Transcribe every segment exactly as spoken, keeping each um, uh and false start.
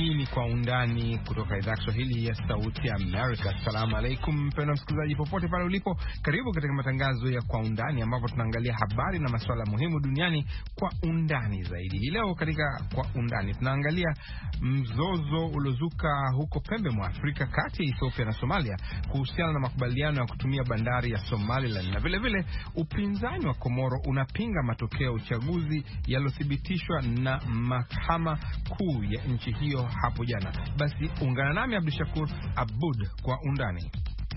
Hii ni Kwa Undani kutoka idhaa ya Kiswahili ya Sauti ya Amerika. Assalamu alaikum mpendwa msikilizaji popote pale ulipo. Karibu katika matangazo ya Kwa Undani ambapo tunaangalia habari na masuala muhimu duniani kwa undani zaidi. Hii leo katika Kwa Undani tunaangalia mzozo uliozuka huko pembe mwa Afrika kati ya Ethiopia na Somalia kuhusiana na makubaliano ya kutumia bandari ya Somaliland, na vile vile upinzani wa Komoro unapinga matokeo ya uchaguzi yaliyothibitishwa na mahakama kuu ya nchi hiyo hapo jana. Basi ungana nami Abdushakur Abud Kwa Undani.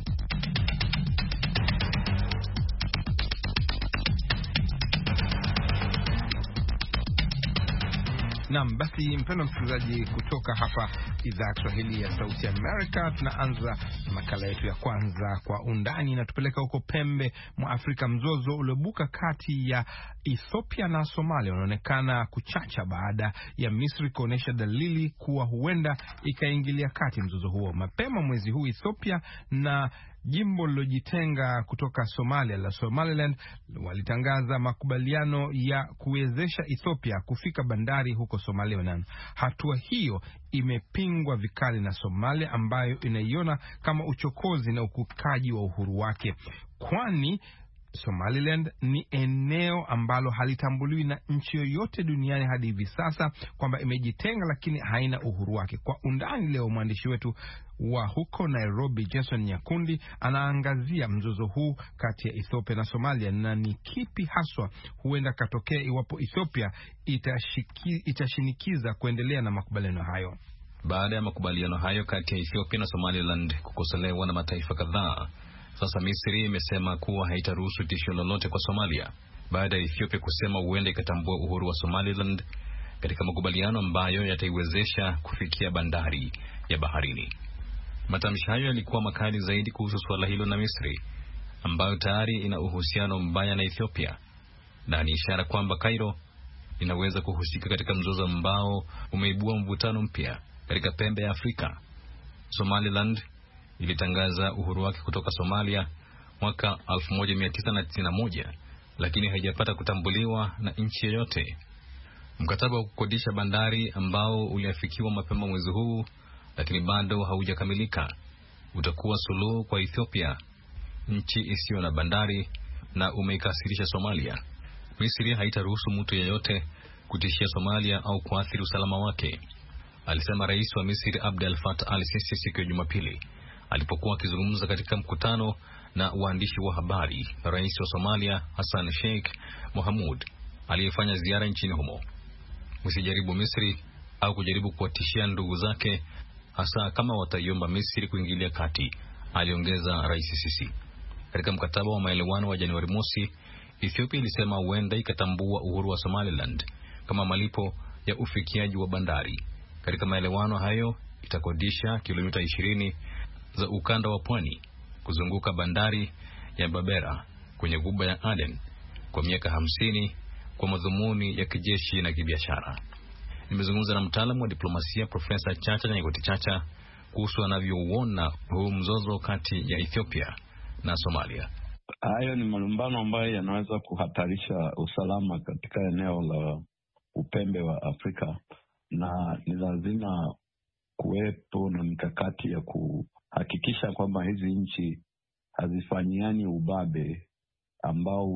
Naam, basi mpendwa msikilizaji, kutoka hapa idhaa ya Kiswahili ya Sauti ya Amerika, tunaanza makala yetu ya kwanza Kwa Undani na tupeleka huko pembe mwa Afrika. Mzozo uliobuka kati ya Ethiopia na Somalia unaonekana kuchacha baada ya Misri kuonesha dalili kuwa huenda ikaingilia kati mzozo huo. Mapema mwezi huu Ethiopia na jimbo lilojitenga kutoka Somalia la Somaliland walitangaza makubaliano ya kuwezesha Ethiopia kufika bandari huko Somaliland. Hatua hiyo imepingwa vikali na Somalia ambayo inaiona kama uchokozi na ukiukaji wa uhuru wake, kwani Somaliland ni eneo ambalo halitambuliwi na nchi yoyote duniani hadi hivi sasa, kwamba imejitenga lakini haina uhuru wake. Kwa Undani leo mwandishi wetu wa huko Nairobi Jason Nyakundi anaangazia mzozo huu kati ya Ethiopia na Somalia na ni kipi haswa huenda katokea iwapo Ethiopia itashiki, itashinikiza kuendelea na makubaliano hayo. Baada ya makubaliano hayo kati ya Ethiopia na Somaliland kukosolewa na mataifa kadhaa, sasa Misri imesema kuwa haitaruhusu tishio lolote kwa Somalia, baada ya Ethiopia kusema huenda ikatambua uhuru wa Somaliland katika makubaliano ambayo yataiwezesha kufikia bandari ya baharini. Matamshi hayo yalikuwa makali zaidi kuhusu suala hilo na Misri, ambayo tayari ina uhusiano mbaya na Ethiopia, na ni ishara kwamba Cairo inaweza kuhusika katika mzozo ambao umeibua mvutano mpya katika pembe ya Afrika. Somaliland ilitangaza uhuru wake kutoka Somalia mwaka elfu moja mia tisa tisini na moja, lakini haijapata kutambuliwa na nchi yoyote. Mkataba wa kukodisha bandari ambao uliafikiwa mapema mwezi huu lakini bado haujakamilika utakuwa suluhu kwa Ethiopia, nchi isiyo na bandari, na umeikasirisha Somalia. Misri haitaruhusu mtu yeyote kutishia Somalia au kuathiri usalama wake, alisema Rais wa Misri Abdel Fattah al-Sisi siku ya Jumapili alipokuwa akizungumza katika mkutano na waandishi wa habari na Rais wa Somalia Hassan Sheikh Mohamud aliyefanya ziara nchini humo. Msijaribu Misri au kujaribu kuwatishia ndugu zake, hasa kama wataiomba Misri kuingilia kati, aliongeza Rais Sisi. Katika mkataba wa maelewano wa Januari mosi, Ethiopia ilisema huenda ikatambua uhuru wa Somaliland kama malipo ya ufikiaji wa bandari. Katika maelewano hayo itakodisha kilomita ishirini za ukanda wa pwani kuzunguka bandari ya Berbera kwenye ghuba ya Aden kwa miaka hamsini kwa madhumuni ya kijeshi na kibiashara. Nimezungumza na mtaalamu wa diplomasia Profesa Chacha Nyegoti Chacha kuhusu anavyouona huu mzozo kati ya Ethiopia na Somalia. Hayo ni malumbano ambayo yanaweza kuhatarisha usalama katika eneo la upembe wa Afrika, na ni lazima kuwepo na mikakati ya kuhakikisha kwamba hizi nchi hazifanyiani ubabe ambao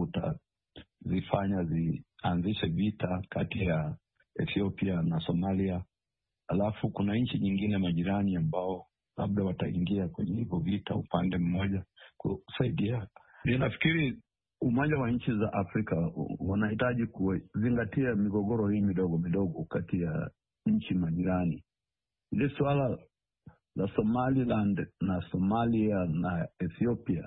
utazifanya zianzishe vita kati ya Ethiopia na Somalia. Alafu kuna nchi nyingine majirani ambao labda wataingia kwenye hivyo vita upande mmoja kusaidia. Ninafikiri Umoja wa Nchi za Afrika wanahitaji kuzingatia migogoro hii midogo midogo kati ya nchi majirani. Ile swala la Somaliland na Somalia na Ethiopia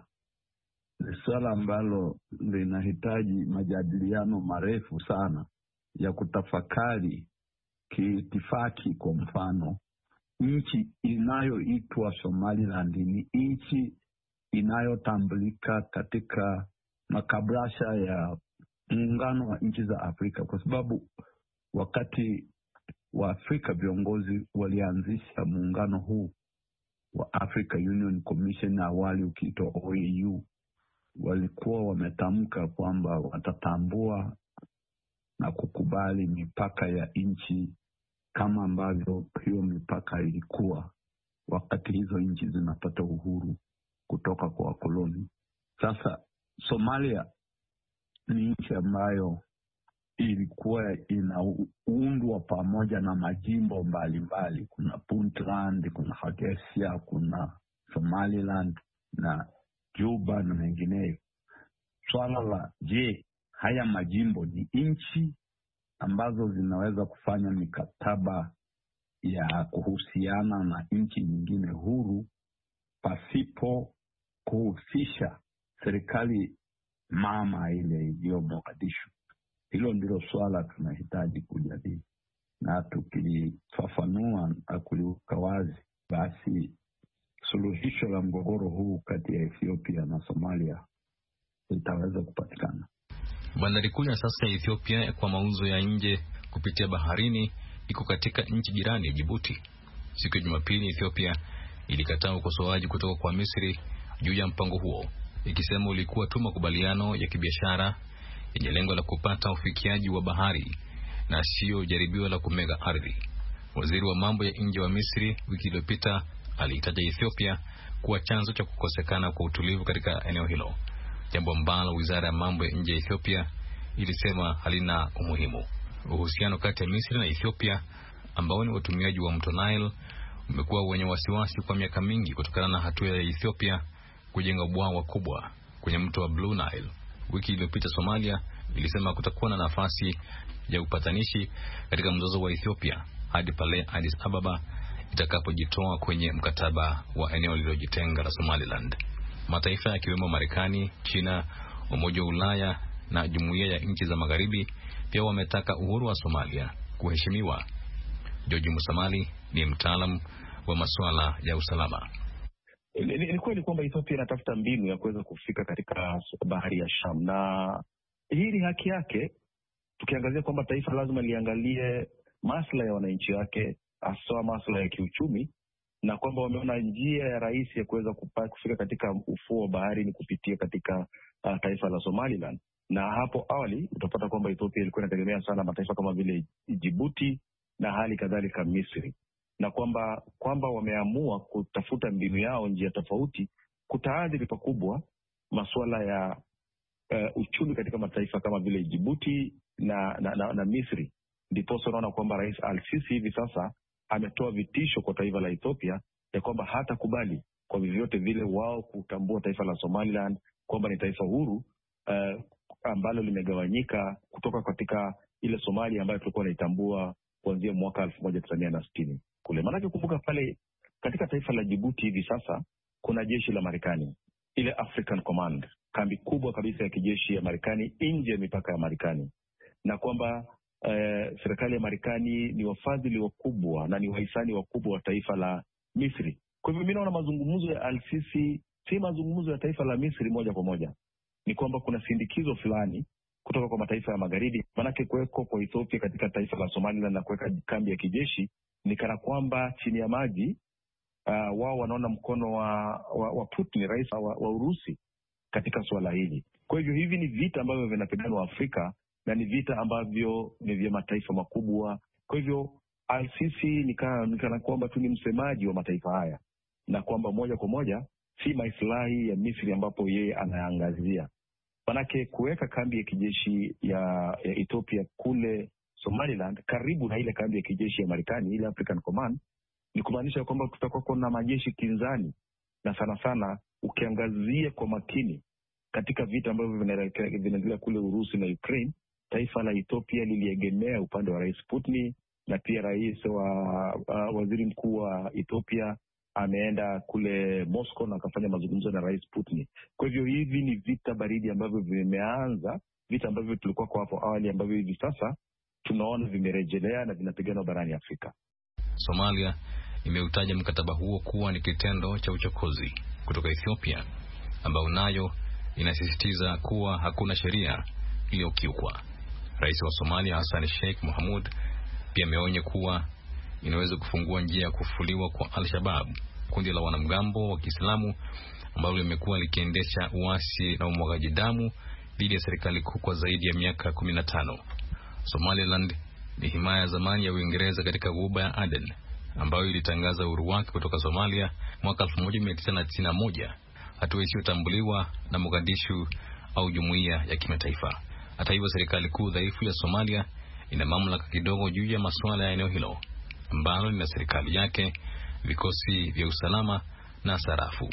ni swala ambalo linahitaji majadiliano marefu sana ya kutafakari kiitifaki. Kwa mfano, nchi inayoitwa Somaliland ni nchi inayotambulika katika makabrasha ya muungano wa nchi za Afrika, kwa sababu wakati wa Afrika viongozi walianzisha muungano huu wa Africa Union Commission, na awali ukiitwa O A U, walikuwa wametamka kwamba watatambua na kukubali mipaka ya nchi kama ambavyo hiyo mipaka ilikuwa wakati hizo nchi zinapata uhuru kutoka kwa wakoloni. Sasa Somalia ni nchi ambayo ilikuwa inaundwa pamoja na majimbo mbalimbali mbali. Kuna Puntland, kuna Hargeisa, kuna Somaliland na Juba na mengineyo. Swala la je, haya majimbo ni nchi ambazo zinaweza kufanya mikataba ya kuhusiana na nchi nyingine huru pasipo kuhusisha serikali mama ile iliyo Mogadishu? Hilo ndilo swala tunahitaji kujadili, na tukilifafanua na kuliweka wazi, basi suluhisho la mgogoro huu kati ya Ethiopia na Somalia litaweza kupatikana. Bandari kuu ya sasa ya Ethiopia kwa mauzo ya nje kupitia baharini iko katika nchi jirani ya Djibouti. Siku ya Jumapili, Ethiopia ilikataa ukosoaji kutoka kwa Misri juu ya mpango huo, ikisema ulikuwa tu makubaliano ya kibiashara yenye lengo la kupata ufikiaji wa bahari na sio jaribio la kumega ardhi. Waziri wa mambo ya nje wa Misri wiki iliyopita aliitaja Ethiopia kuwa chanzo cha kukosekana kwa utulivu katika eneo hilo, jambo ambalo wizara ya mambo ya nje ya Ethiopia ilisema halina umuhimu. Uhusiano kati ya Misri na Ethiopia, ambao ni watumiaji wa mto Nile, umekuwa wenye wasiwasi kwa miaka mingi kutokana na hatua ya Ethiopia kujenga bwawa kubwa kwenye mto wa Blue Nile. Wiki iliyopita Somalia ilisema kutakuwa na nafasi ya upatanishi katika mzozo wa Ethiopia hadi pale Addis Ababa itakapojitoa kwenye mkataba wa eneo lililojitenga la Somaliland. Mataifa yakiwemo Marekani, China, Umoja wa Ulaya na Jumuiya ya Nchi za Magharibi pia wametaka uhuru wa Somalia kuheshimiwa. George Musamali ni mtaalamu wa masuala ya usalama. Ni, ni kweli kwamba Ethiopia inatafuta mbinu ya kuweza kufika katika bahari ya Sham, na hii ni haki yake, tukiangazia kwamba taifa lazima liangalie maslahi ya wananchi wake, hasa maslahi ya kiuchumi, na kwamba wameona njia ya rahisi ya kuweza kufika katika ufuo wa bahari ni kupitia katika uh, taifa la Somaliland. Na hapo awali utapata kwamba Ethiopia ilikuwa inategemea sana mataifa kama vile Djibouti na hali kadhalika Misri, na kwamba kwamba wameamua kutafuta mbinu yao, njia tofauti, kutaadhiri pakubwa masuala ya uh, uchumi katika mataifa kama vile Djibouti na, na, na, na Misri. Ndipo unaona kwamba Rais Al-Sisi hivi sasa ametoa vitisho kwa taifa la Ethiopia ya kwamba hatakubali kwa vyovyote vile wao kutambua taifa la Somaliland kwamba ni taifa huru uh, ambalo limegawanyika kutoka katika ile Somalia ambayo tulikuwa tunaitambua kuanzia mwaka elfu moja tisa mia sitini kule. Maana kumbuka pale katika taifa la Djibouti hivi sasa kuna jeshi la Marekani, ile African Command, kambi kubwa kabisa ya kijeshi ya Marekani nje ya mipaka ya Marekani, na kwamba Uh, serikali ya Marekani ni wafadhili wakubwa na ni wahisani wakubwa wa taifa la Misri. Kwa hivyo mimi naona mazungumzo ya Al-Sisi si mazungumzo ya taifa la Misri moja kwa moja. Ni kwamba kuna sindikizo fulani kutoka kwa mataifa ya magharibi. Manake kuweko kwa Ethiopia katika taifa la Somaliland na kuweka kambi ya kijeshi ni kana kwamba chini ya maji uh, wao wanaona mkono wa, wa, wa Putin, rais wa, wa Urusi katika suala hili. Kwa hivyo hivi ni vita ambavyo vinapiganwa Afrika na ni vita ambavyo ni vya mataifa makubwa. Kwa hivyo Al-Sisi ni kana kwamba tu ni msemaji wa mataifa haya, na kwamba moja kwa moja si maslahi ya Misri ambapo yeye anaangazia. Manake kuweka kambi ya kijeshi ya, ya Ethiopia kule Somaliland karibu na ile kambi ya kijeshi ya Marekani, ile African Command, ni kumaanisha kwamba tutakuwa kuna majeshi kinzani, na sana sana ukiangazia kwa makini katika vita ambavyo vinaendelea kule Urusi na Ukraine, taifa la Ethiopia liliegemea upande wa Rais Putin, na pia rais wa uh, waziri mkuu wa Ethiopia ameenda kule Moscow na akafanya mazungumzo na Rais Putin. Kwa hivyo hivi ni vita baridi ambavyo vimeanza, vita ambavyo tulikuwa kwa hapo awali ambavyo hivi sasa tunaona vimerejelea na vinapigana barani Afrika. Somalia imeutaja mkataba huo kuwa ni kitendo cha uchokozi kutoka Ethiopia, ambao nayo inasisitiza kuwa hakuna sheria iliyokiukwa. Rais wa Somalia Hassan Sheikh Mohamud pia ameonya kuwa inaweza kufungua njia ya kufuliwa kwa Al-Shabaab, kundi la wanamgambo wa Kiislamu ambalo limekuwa likiendesha uasi na umwagaji damu dhidi ya serikali kuu kwa zaidi ya miaka kumi na tano. Somaliland ni himaya ya zamani ya Uingereza katika Ghuba ya Aden, ambayo ilitangaza uhuru wake kutoka Somalia mwaka elfu moja mia tisa tisini na moja, hatua isiyotambuliwa na Mogadishu au jumuiya ya kimataifa. Hata hivyo, serikali kuu dhaifu ya Somalia ina mamlaka kidogo juu ya masuala ya eneo hilo, ambalo lina serikali yake, vikosi vya usalama na sarafu.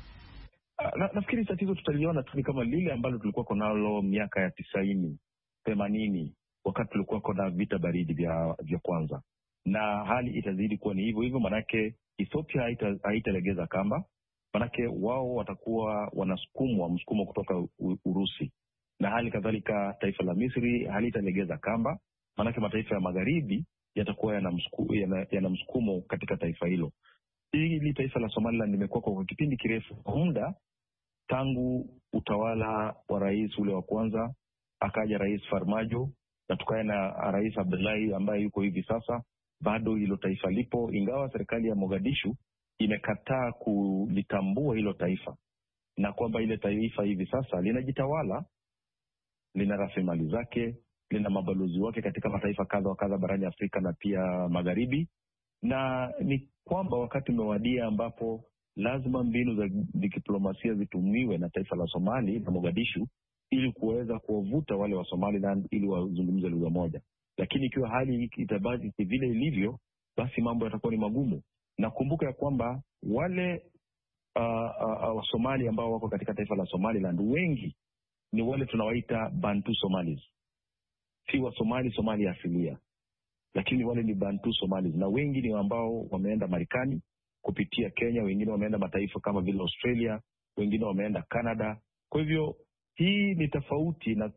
Na, nafikiri tatizo tutaliona tu kama lile ambalo tulikuwa nalo miaka ya tisaini, themanini, wakati tulikuwa na vita baridi vya vya kwanza, na hali itazidi kuwa ni hivyo hivyo. Manake Ethiopia haita, haitalegeza kamba, manake wao watakuwa wanasukumwa msukumo kutoka u, Urusi, na hali kadhalika taifa la Misri halitalegeza kamba, manake mataifa ya magharibi yatakuwa yana msukumo, yana, yana msukumo katika taifa hilo. Hili taifa la Somaliland limekuwa kwa kipindi kirefu, kwa muda tangu utawala wa rais ule wa kwanza, akaja Rais Farmajo, na tukae na Rais Abdullahi ambaye yuko hivi sasa. Bado hilo taifa lipo, ingawa serikali ya Mogadishu imekataa kulitambua hilo taifa, na kwamba ile taifa hivi sasa linajitawala, lina rasilimali zake, lina mabalozi wake katika mataifa kadha wa kadha barani Afrika na pia magharibi, na ni kwamba wakati umewadia ambapo lazima mbinu za diplomasia zitumiwe na taifa la Somali na Mogadishu ili kuweza kuwavuta wale wa Somaliland ili wazungumze lugha moja. Lakini ikiwa hali itabaki vile ilivyo, basi mambo yatakuwa ni magumu. Na kumbuka ya kwamba wale uh, uh, wa Somali ambao wako katika taifa la Somaliland wengi ni wale tunawaita Bantu Somalis. Si wa Somali Somali asilia, lakini wale ni Bantu Somalis, na wengi ni ambao wameenda Marekani kupitia Kenya, wengine wameenda mataifa kama vile Australia, wengine wameenda Canada. Kwa hivyo hii ni tofauti, na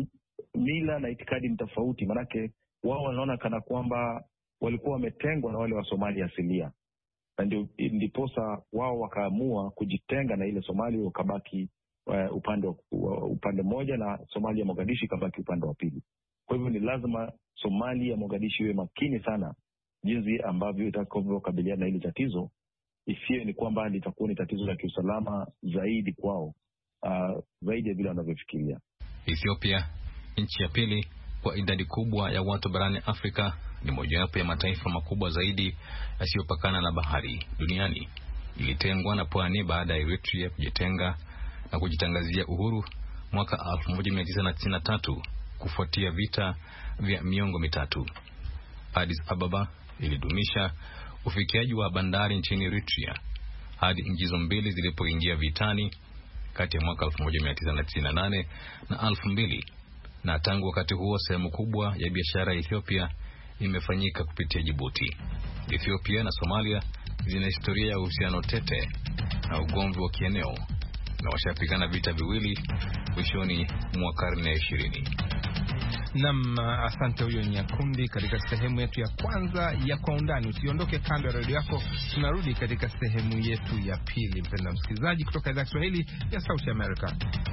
mila na itikadi ni tofauti, manake wao wanaona kana kwamba walikuwa wametengwa na wale wa Somalia asilia, na ndio ndiposa wao wakaamua kujitenga na ile Somalia, wakabaki uh, upande uh, upande mmoja, na Somalia Mogadishu ikabaki upande wa pili. Kwa hivyo ni lazima Somalia Mogadishu iwe makini sana jinsi ambavyo itakavyokabiliana na hili tatizo, isiwe ni kwamba litakuwa ni tatizo la kiusalama zaidi kwao, uh, zaidi ya vile wanavyofikiria. Ethiopia, nchi ya pili kwa idadi kubwa ya watu barani Afrika, ni mojawapo ya mataifa makubwa zaidi yasiyopakana na bahari duniani. Ilitengwa na pwani baada ya Eritrea kujitenga na kujitangazia uhuru mwaka elfu moja mia tisa tisini na tatu kufuatia vita vya miongo mitatu. Addis Ababa ilidumisha ufikiaji wa bandari nchini Eritrea hadi nchi hizo mbili zilipoingia vitani kati ya mwaka elfu moja mia tisa tisini na nane na elfu mbili, na tangu wakati huo sehemu kubwa ya biashara ya Ethiopia imefanyika kupitia Djibouti. Ethiopia na Somalia zina historia ya uhusiano tete na ugomvi wa kieneo, na washapigana vita viwili mwishoni mwa karne ya ishirini. Nam, asante. Huyo Nyakundi katika sehemu yetu ya kwanza ya Kwa Undani. Usiondoke kando ya redio yako, tunarudi katika sehemu yetu ya pili, mpendwa msikilizaji, kutoka idhaa ya Kiswahili ya Sauti Amerika.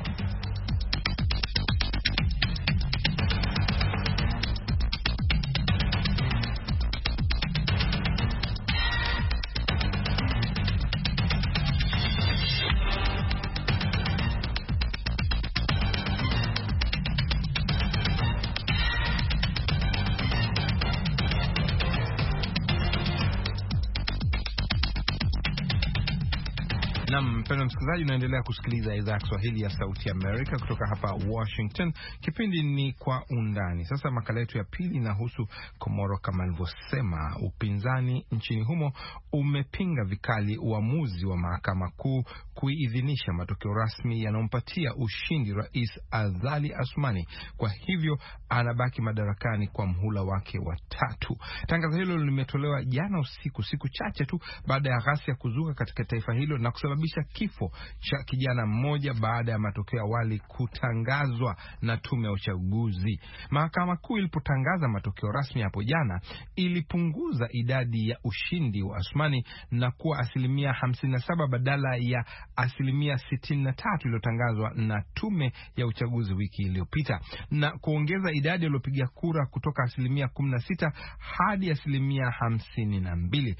Naam, mpendwa msikilizaji, unaendelea kusikiliza idhaa ya Kiswahili ya Sauti Amerika kutoka hapa Washington. Kipindi ni Kwa Undani. Sasa makala yetu ya pili inahusu Komoro. Kama alivyosema, upinzani nchini humo umepinga vikali uamuzi wa mahakama kuu kuidhinisha matokeo rasmi yanayompatia ushindi Rais Azali Assoumani. Kwa hivyo anabaki madarakani kwa mhula wake wa tatu. Tangazo hilo limetolewa jana usiku, siku chache tu baada ya ghasia kuzuka katika taifa hilo na kusababisha kifo cha kijana mmoja baada ya matokeo awali kutangazwa na tume ya uchaguzi. Mahakama kuu ilipotangaza matokeo rasmi hapo jana, ilipunguza idadi ya ushindi wa Assoumani na kuwa asilimia hamsini na saba badala ya asilimia sitini na tatu iliyotangazwa na tume ya uchaguzi wiki iliyopita, na kuongeza idadi iliyopiga kura kutoka asilimia kumi na sita hadi asilimia hamsini na mbili.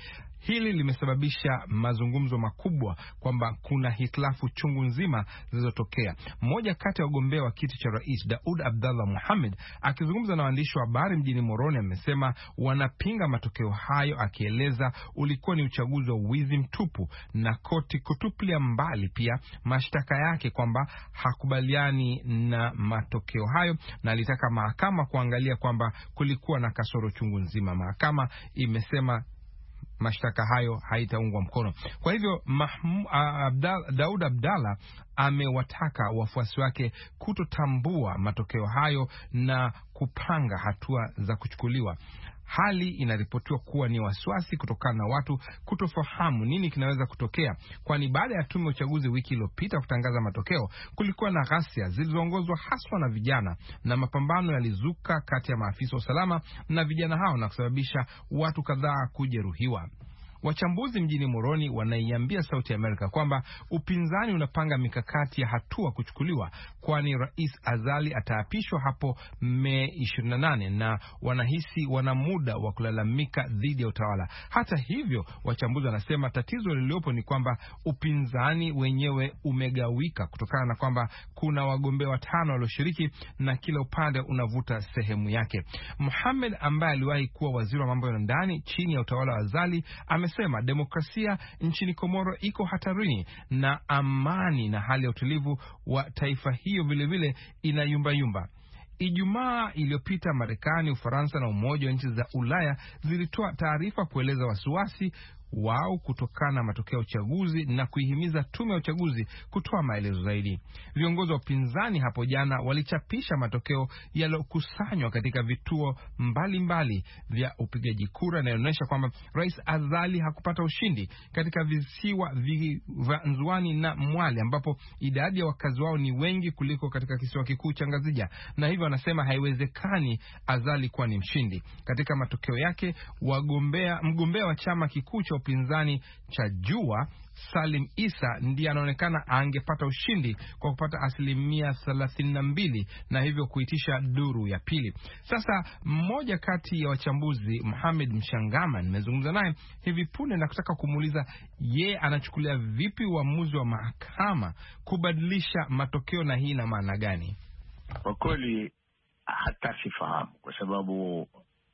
Hili limesababisha mazungumzo makubwa kwamba kuna hitilafu chungu nzima zilizotokea. Mmoja kati ya wagombea wa kiti cha rais, Daud Abdallah Mohamed, akizungumza na waandishi wa habari mjini Moroni, amesema wanapinga matokeo hayo, akieleza ulikuwa ni uchaguzi wa wizi mtupu, na koti kutupilia mbali pia mashtaka yake kwamba hakubaliani na matokeo hayo, na alitaka mahakama kuangalia kwamba kulikuwa na kasoro chungu nzima. Mahakama imesema mashtaka hayo haitaungwa mkono. Kwa hivyo Mahmud, Abdal, Daud Abdallah amewataka wafuasi wake kutotambua matokeo hayo na kupanga hatua za kuchukuliwa. Hali inaripotiwa kuwa ni wasiwasi kutokana na watu kutofahamu nini kinaweza kutokea, kwani baada ya tume ya uchaguzi wiki iliyopita kutangaza matokeo, kulikuwa na ghasia zilizoongozwa haswa na vijana, na mapambano yalizuka kati ya maafisa wa usalama na vijana hao na kusababisha watu kadhaa kujeruhiwa. Wachambuzi mjini Moroni wanaiambia Sauti ya Amerika kwamba upinzani unapanga mikakati ya hatua kuchukuliwa, kwani Rais Azali ataapishwa hapo Mei ishirini na nane na wanahisi wana muda wa kulalamika dhidi ya utawala. Hata hivyo, wachambuzi wanasema tatizo lililopo ni kwamba upinzani wenyewe umegawika kutokana na kwamba kuna wagombea watano walioshiriki na kila upande unavuta sehemu yake. Mohamed, ambaye aliwahi kuwa waziri wa mambo ya ndani chini ya utawala wa Azali, ame sema demokrasia nchini Komoro iko hatarini na amani na hali ya utulivu wa taifa hiyo vile vile inayumba yumba. Ijumaa iliyopita, Marekani, Ufaransa na Umoja wa Nchi za Ulaya zilitoa taarifa kueleza wasiwasi wao kutokana na matokeo ya uchaguzi na kuihimiza tume ya uchaguzi kutoa maelezo zaidi. Viongozi wa upinzani hapo jana walichapisha matokeo yaliyokusanywa katika vituo mbalimbali mbali vya upigaji kura, na inaonyesha kwamba Rais Azali hakupata ushindi katika visiwa vya Nzwani na Mwale, ambapo idadi ya wakazi wao ni wengi kuliko katika kisiwa kikuu cha Ngazija, na hivyo wanasema haiwezekani Azali kuwa ni mshindi. Katika matokeo yake, wagombea mgombea wa chama kikuu cha upinzani cha Jua, Salim Isa, ndiye anaonekana angepata ushindi kwa kupata asilimia thelathini na mbili na hivyo kuitisha duru ya pili. Sasa mmoja kati ya wachambuzi, Mohamed Mshangama, nimezungumza naye hivi punde na kutaka kumuuliza ye anachukulia vipi uamuzi wa mahakama kubadilisha matokeo, na hii ina maana gani? Kwa kweli hata sifahamu, kwa sababu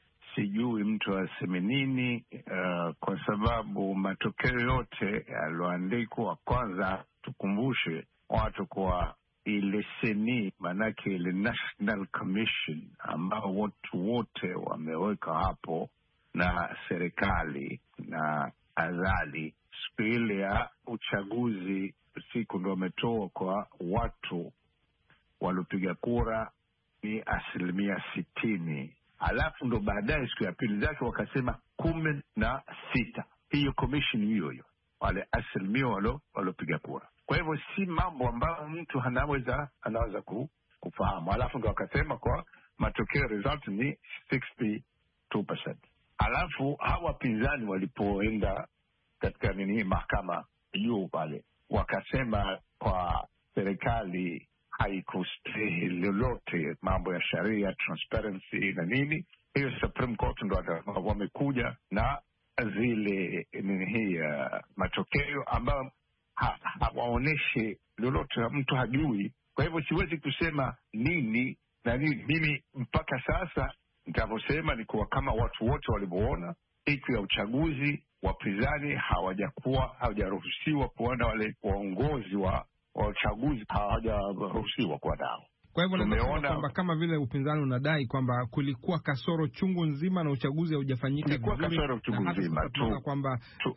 sijui mtu aseme nini, uh, kwa sababu matokeo yote yaloandikwa, kwanza tukumbushe watu kwa ile seni, manake ile National Commission ambao watu wote wameweka hapo na serikali na Azali, siku ile ya uchaguzi siku ndo wametoa kwa watu walopiga kura ni asilimia sitini. Alafu ndo baadaye siku ya pili zake wakasema kumi na sita. Hiyo commission hiyo hiyo, wale asilimia walo walopiga kura. Kwa hivyo si mambo ambayo mtu anaweza anaweza kufahamu. Alafu ndo wakasema kwa matokeo result ni sitini na mbili percent. Alafu hawa pinzani walipoenda katika nini mahakama juu pale, wakasema kwa serikali haikustehi lolote mambo ya sharia, transparency na nini. Hiyo Supreme Court ndo wamekuja na zile nini hii uh, matokeo ambayo hawaoneshi ha, lolote, mtu hajui. Kwa hivyo siwezi kusema nini na nini. Mimi mpaka sasa nitavyosema ni kuwa kama watu wote walivyoona siku ya uchaguzi, wapinzani hawajakuwa hawajaruhusiwa kuona wale waongozi wa wa uchaguzi hawajaruhusiwa kuwa nao. Kwa hivyo tumeona kwamba kama vile upinzani unadai kwamba kulikuwa kasoro chungu nzima na uchaguzi haujafanyika vizuri. Kulikuwa kasoro chungu nzima tu kwamba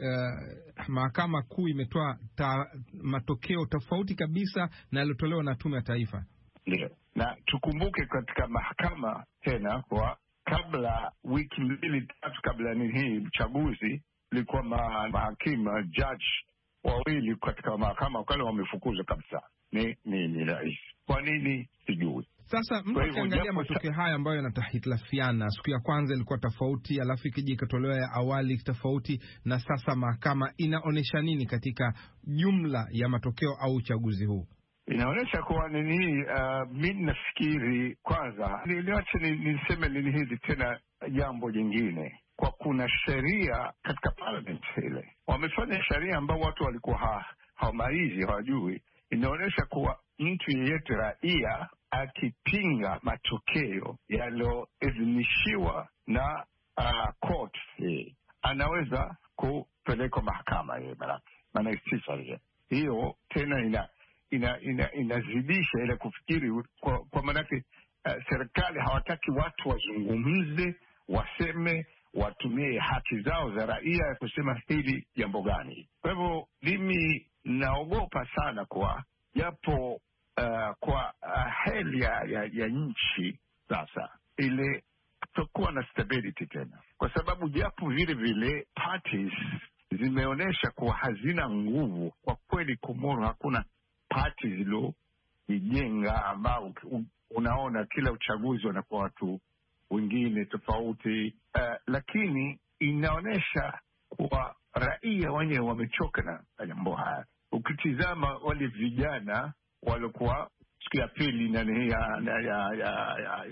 uh, mahakama kuu imetoa matokeo tofauti kabisa na yaliotolewa na tume ya taifa. Ndio. Na tukumbuke katika mahakama tena, kwa kabla wiki mbili tatu kabla ni hii uchaguzi, ilikuwa ma, mahakimu judge wawili katika mahakama wakale wamefukuzwa kabisa. Ni ni ni rais. Kwa nini sijui. Sasa mtu akiangalia matokeo haya ambayo yanahitilafiana, siku ya kwanza ilikuwa tofauti, alafu ikija ikatolewa ya awali tofauti, na sasa mahakama inaonesha nini katika jumla ya matokeo au uchaguzi huu? Inaonyesha kuwa nini, uh, mimi nafikiri kwanza niache niseme nini hizi tena jambo jingine. kwa kuna sheria katika parliament ile, wamefanya sheria ambao watu walikuwa ha, hawamaizi hawajui, inaonyesha kuwa mtu yeyote raia akipinga matokeo yaliyoidhinishiwa na uh, court hii, anaweza kupelekwa mahakama hiyo, baraka maana istifa hiyo hiyo tena ina ina ina inazidisha ile kufikiri kwa, kwa maanake uh, serikali hawataki watu wazungumze, waseme, watumie haki zao za raia ya kusema hili jambo gani. Kwa hivyo mimi naogopa sana kwa japo uh, kwa uh, hali ya, ya, ya nchi sasa ile kutokuwa na stability tena, kwa sababu japo vile vile parties zimeonyesha kuwa hazina nguvu kwa kweli. Komoro hakuna party zilizojijenga ambao unaona kila uchaguzi wanakuwa watu wengine tofauti, uh, lakini inaonyesha kuwa raia wenyewe wamechoka na mambo haya. Ukitizama wale vijana walikuwa siku ya pili nani ya ya ya ya ya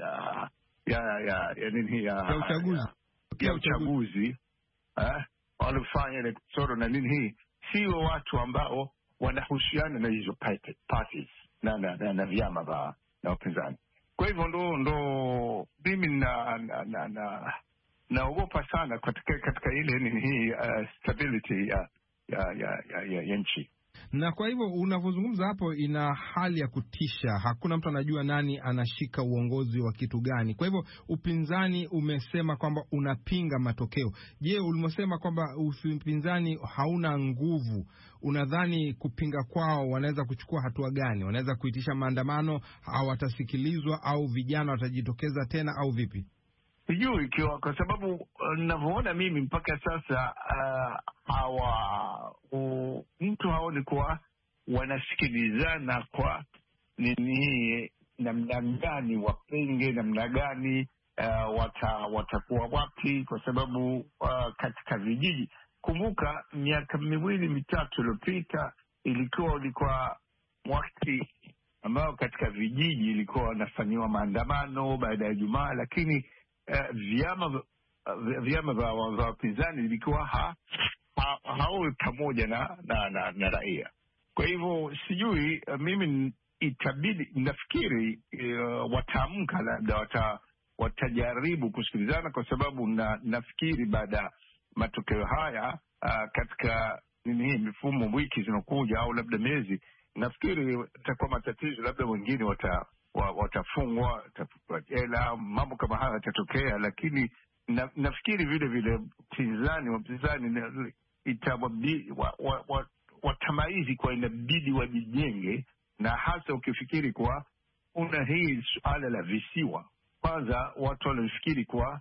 ya ya ya ya nini ya uchaguzi ya uchaguzi eh, walifanya ile soro na nini, hii sio watu ambao wanahusiana na hizo parties na na, na, na vyama vya na upinzani. Kwa hivyo ndo ndo mimi na na na, na naogopa sana katika katika ile nini hii uh, stability ya ya ya ya, ya, ya nchi. Na kwa hivyo unavyozungumza hapo, ina hali ya kutisha. Hakuna mtu anajua nani anashika uongozi wa kitu gani. Kwa hivyo upinzani umesema kwamba unapinga matokeo. Je, ulimosema kwamba upinzani hauna nguvu, unadhani kupinga kwao wanaweza kuchukua hatua gani? Wanaweza kuitisha maandamano au watasikilizwa au vijana watajitokeza tena au vipi? Sijui ikiwa, kwa sababu ninavyoona uh, mimi mpaka sasa uh, hawa uh, mtu haoni kuwa wanasikilizana kwa nini, namna gani wapenge, namna gani uh, wata, watakuwa wapi, kwa sababu uh, katika vijiji, kumbuka miaka miwili mitatu iliyopita ilikuwa ulikuwa wakati ambao katika vijiji ilikuwa wanafanyiwa maandamano baada ya Jumaa, lakini Uh, vyama uh, vyama vya wapinzani vilikuwa ha, ha, hawe pamoja na na, na na raia. Kwa hivyo sijui, uh, mimi itabidi, nafikiri uh, wataamka, labda wata, watajaribu kusikilizana, kwa sababu na, nafikiri baada ya matokeo haya uh, katika nini hii mifumo wiki zinakuja au labda miezi, nafikiri itakuwa matatizo, labda wengine wata watafungwa, watafungwa jela, mambo kama haya yatatokea. Lakini na, nafikiri vile vile pinzani wapinzani itabidi wa, wa, wa, watamaizi kwa inabidi wajijenge, na hasa ukifikiri kwa una hii suala la visiwa. Kwanza watu wanafikiri kwa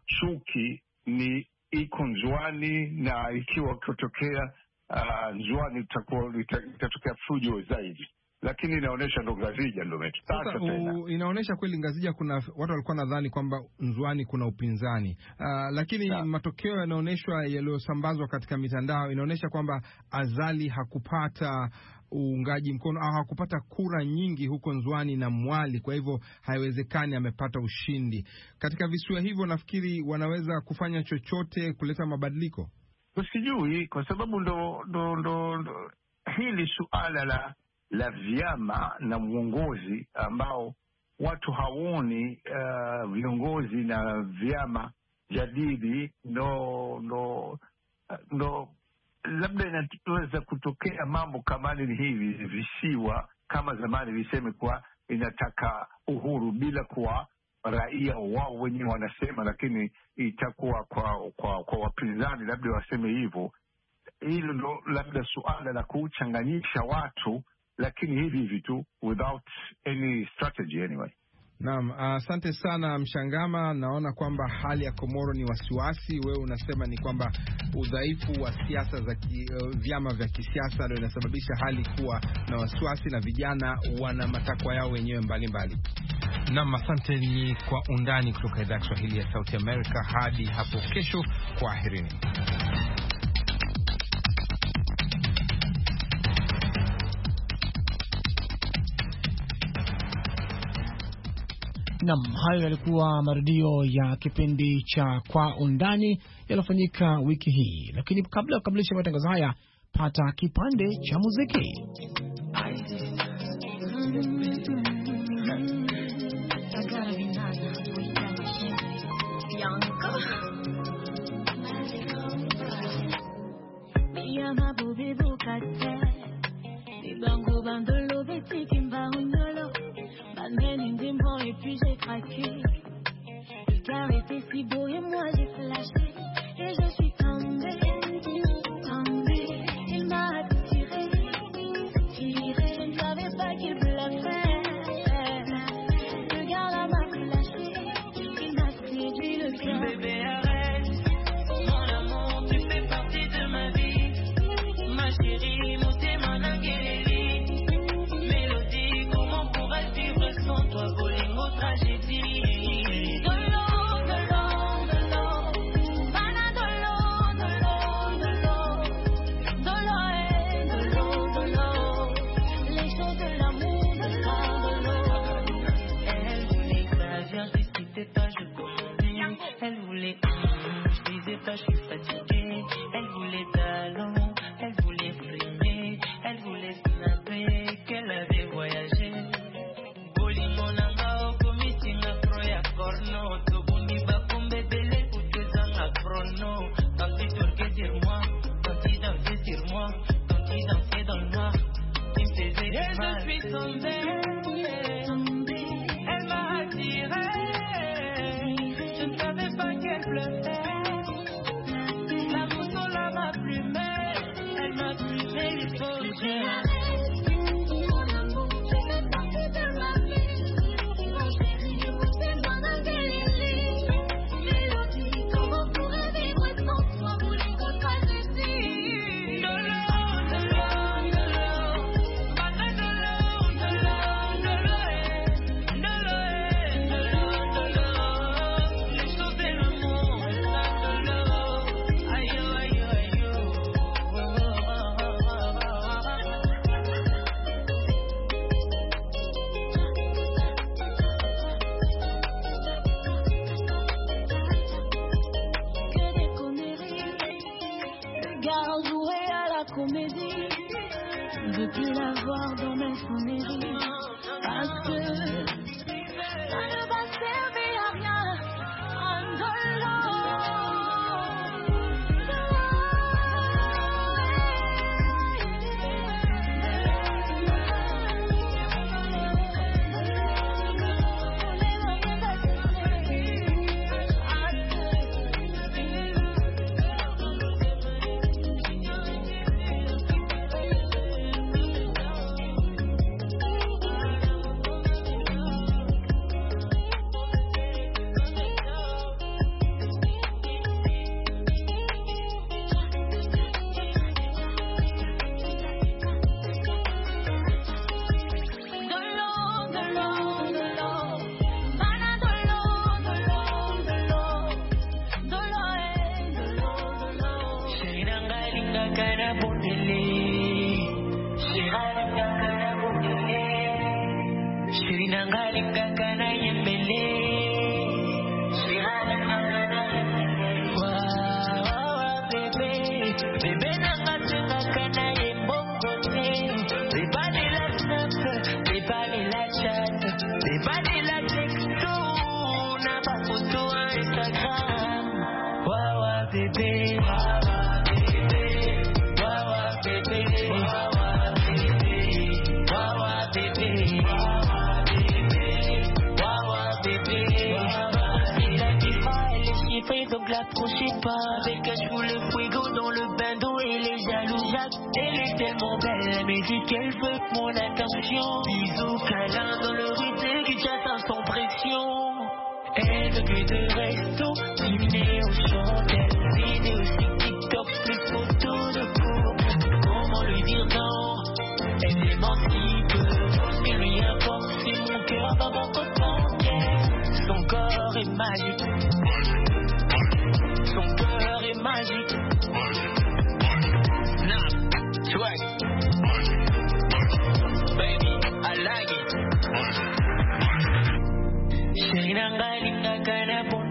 chuki ni iko Nzwani, na ikiwa kutokea uh, Nzwani itatokea fujo zaidi, lakini inaonyesha ndo Ngazija ndo sasa u, inaonyesha kweli Ngazija kuna watu walikuwa nadhani kwamba Nzwani kuna upinzani uh, lakini na matokeo yanaonyeshwa yaliyosambazwa katika mitandao inaonyesha kwamba Azali hakupata uungaji mkono au hakupata kura nyingi huko Nzwani na Mwali, kwa hivyo haiwezekani amepata ushindi katika visiwa hivyo. Nafikiri wanaweza kufanya chochote kuleta mabadiliko, usijui, kwa sababu ndo ndo ndo, ndo hili suala la la vyama na uongozi ambao watu haoni uh, viongozi na vyama jadidi ndo ndo ndo labda inaweza kutokea mambo kama ni hivi visiwa kama zamani viseme kwa inataka uhuru bila kuwa raia wao wenyewe wanasema, lakini itakuwa kwa kwa, kwa wapinzani labda waseme hivyo. Hilo ndo labda suala la kuchanganyisha watu, lakini hivi hivi tu without any strategy anyway. Naam, asante uh, sana Mshangama. Naona kwamba hali ya Komoro ni wasiwasi. Wewe unasema ni kwamba udhaifu wa siasa za ki, uh, vyama vya kisiasa ndio inasababisha hali kuwa na wasiwasi na vijana wana matakwa yao wenyewe mbalimbali. Naam, asante. Ni Kwa Undani kutoka idhaa ya Kiswahili ya Sauti America. Hadi hapo kesho, kwaherini. Nam, hayo yalikuwa marudio ya kipindi cha Kwa Undani yaliyofanyika wiki hii, lakini kabla ya kukamilisha matangazo haya, pata kipande cha muziki. Et puis j'ai craqué. Le cœur était si beau et moi j'ai flashé. Et je suis tombée, tombée. Il m'a attiré, tiré. Je ne savais pas qu'il bluffait. Le gars là m'a flashé. Il m'a séduit le cœur. Bébé arrête, mon amour, tu fais partie de ma vie. Ma chérie, mon témoin d'Angelili. Mélodie, comment pourrais-je vivre sans toi? Tragédie. De l'eau, de l'eau, de l'eau, bana de l'eau, de l'eau, de l'eau, de l'eau, de l'eau, de l'eau, les choses de l'amour, de l'eau, de l'eau. Elle voulait que la vierge discutait pas, je commandais. Elle voulait, je disais pas, je suis fatiguée. Elle voulait talons, elle voulait frimer, elle voulait snapper, qu'elle avait voyagé. Boli mon amour. Corno, Tobuni Bakumbe Bele, ou deux ans à chrono. Quand tu dormais sur moi, quand tu dansais sur moi, quand tu dansais dans le noir, tu me faisais du mal. Et je suis tombée, tombée. Elle m'a attiré. Je ne savais pas qu'elle pleurait. La moussola m'a plumé, elle m'a plumé les faux. L'approchez pas, avec un chou le fuego dans le bain d'eau et les jaloux Jacques. Elle est tellement belle, mais dit qu'elle veut mon attention. Bisous, câlin dans le rythme qui chasse sans pression. Elle veut plus de resto, dîner au chandelles, vidéo sur TikTok, plus photos de couple. Comment lui dire non? Elle s'émancipe, mais lui importe, c'est mon cœur dans mon coton. Son corps est magique. Son cœur est magique. Nah, swag. Baby, I like it. Chérie nanga linga kana bon